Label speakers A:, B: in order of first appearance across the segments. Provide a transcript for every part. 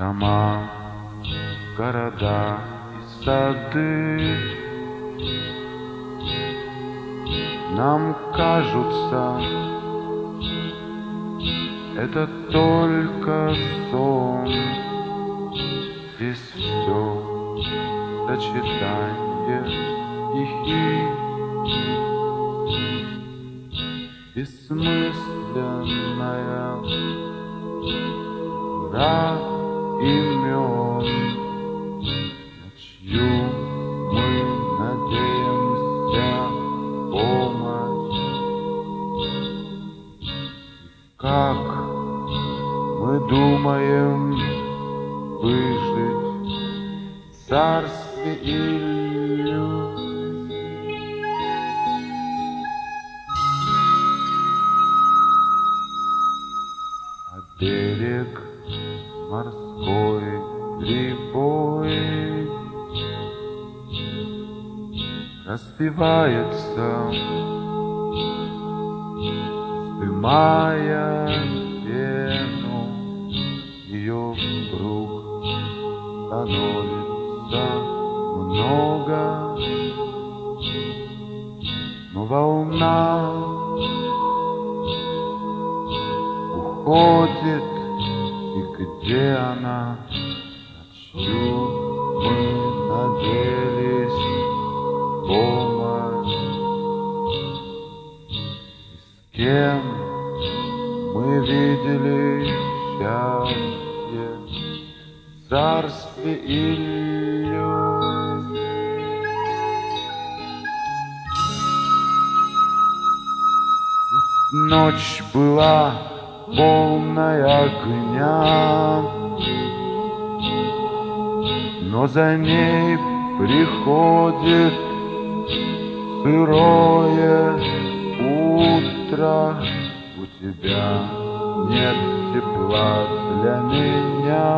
A: Дома, города и сады нам кажутся, это только сон. Здесь все сочетание стихий, бессмысленная игра имен, на чью мы надеемся помощь. Как мы думаем выжить в царстве иллюзий? А берег морской прибой распевается, вздымая пену, ее вдруг становится много, но волна уходит. И где она, на чью мы надеялись помощь? И с кем мы видели счастье в царстве иллюзий? Пусть ночь была полная огня, но за ней приходит сырое утро. У тебя нет тепла для меня.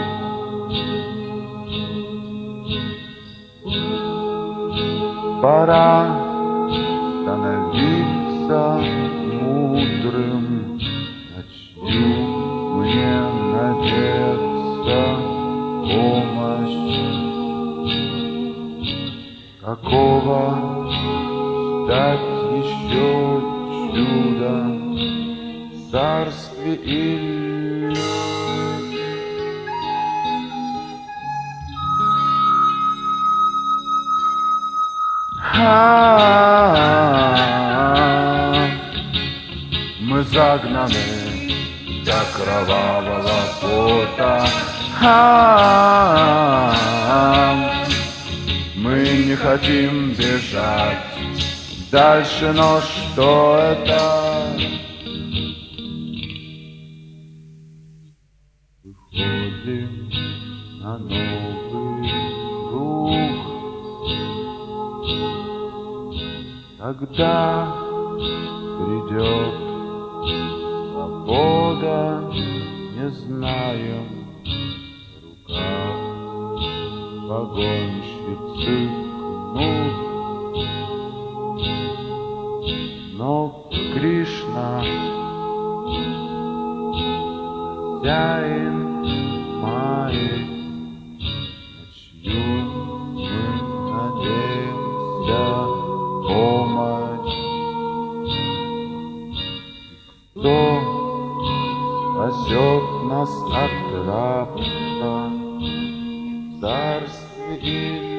A: Пора становиться мудрым, мне надеяться помощь. Какого ждать еще чуда в царстве иллюзий? Мы загнаны до кровавого пота. Мы не хотим бежать дальше, но что это? Выходим на новый круг, когда придет свобода, не знаем, в руках погонщицы кнут. Но Кришна, хозяин маек, на чью мы надеемся помощь. Кто спасет нас от рабства в царстве